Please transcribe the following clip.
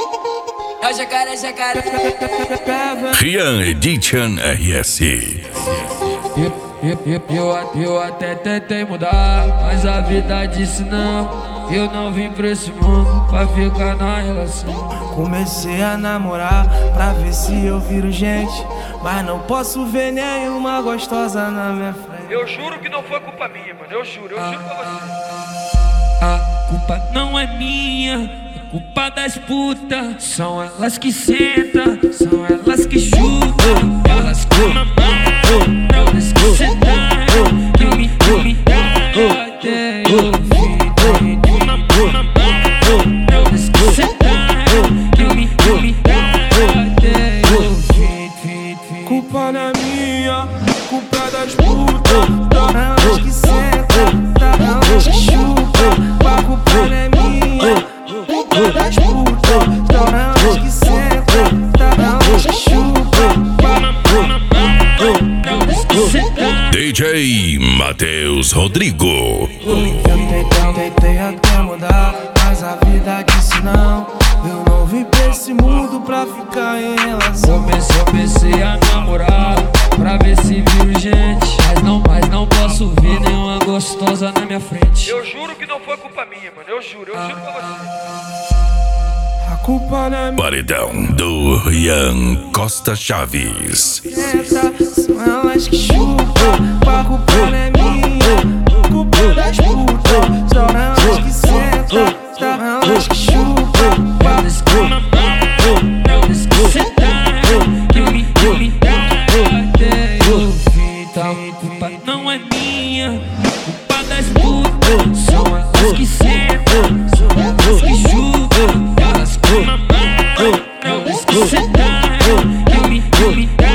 É o jacaré, jacaré. Rian Edition RS. Eu até tentei mudar, mas a vida disse não. Eu não vim pra esse mundo pra ficar na relação. Comecei a namorar pra ver se eu viro gente, mas não posso ver nenhuma gostosa na minha frente. Eu juro que não foi culpa minha, mano. Eu juro pra você. A culpa não é minha, é culpa das putas. São elas que sentam, são elas que chutam. Elas que mamaram, elas que sentaram, que me humilharam até eu vir. Elas que sentaram, que me humilharam até eu vir. Culpa não é minha, culpa é das putas. Elas que sentam, elas que chupam. A culpa não é minha, culpa é das putas. Elas que sentam, elas que chupam. DJ Matheus Rodrigo. Tentei até mudar, mas a vida disse não. Eu não vim pra esse mundo pra ficar em relação. Comecei a namorar pra ver se viro gente, mas não posso ver nenhuma gostosa na minha frente. Eu juro que não foi culpa minha, mano. Eu juro pra você. A culpa não é minha. Paredão do Rian Costa Chaves. São elas que chupam. A culpa não é minha, culpa é das putas. São elas que sentam, são elas que chupam. Elas que mamaram, elas que sentaram, que me humilharam até eu vir. A culpa não é minha, culpa das putas. São elas que sentam, são elas que chupam. Elas que mamaram, elas que sentaram, que me humilharam.